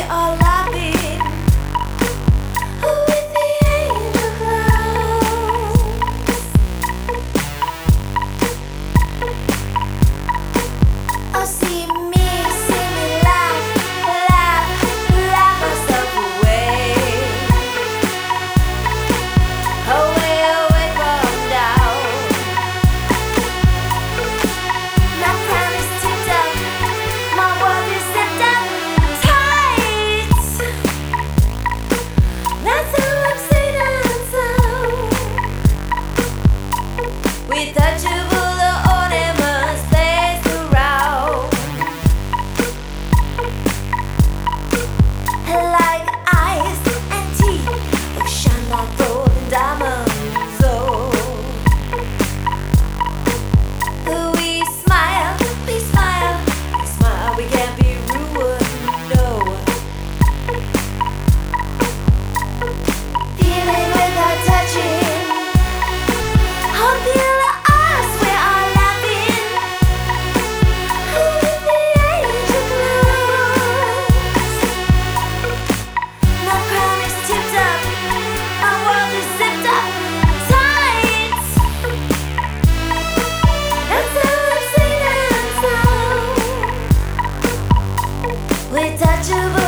are laughing with the angel clouds. Oh, see me laugh, laugh, laugh myself away, away, away from down. My crown is tipped up, my world is zipped up tight. That's how I'm seen and sound. We touchable ornaments placed around, like eyes and teeth that shine like golden diamonds. Oh, we smile, we smile, we smile. We can't be ruined, no. Feeling without touching. Oh, feel us, we are laughing with the angel clouds. My crown is tipped up, my world is zipped up tight. That's how I'm seen and sound. We're touchable.